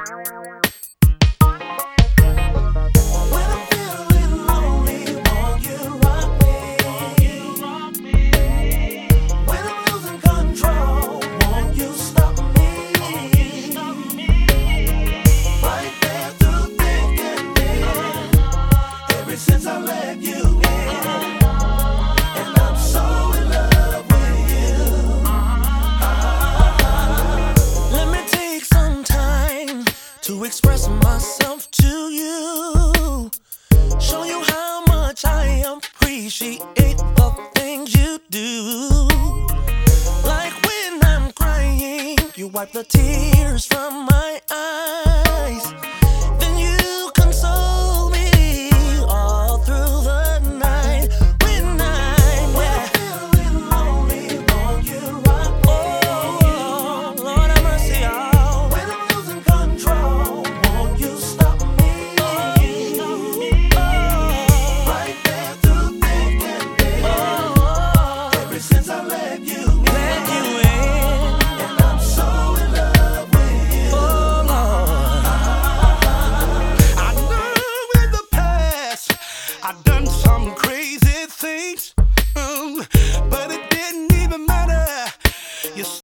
Since I let you in, and I'm so in love with you. Let me take some time to express myself to you. Show you how much I appreciate the things you do. Like when I'm crying, you wipe the tears from my eyes. Then you console me all through the night. When I'm feeling lonely, won't you rock me? Oh, Lord have mercy, oh. When I'm losing control, won't you stop me? Right there through thick and thin. Ever since I let you in, and I'm so in love with you. Oh, Lord. I know in the past I've done some crazy things.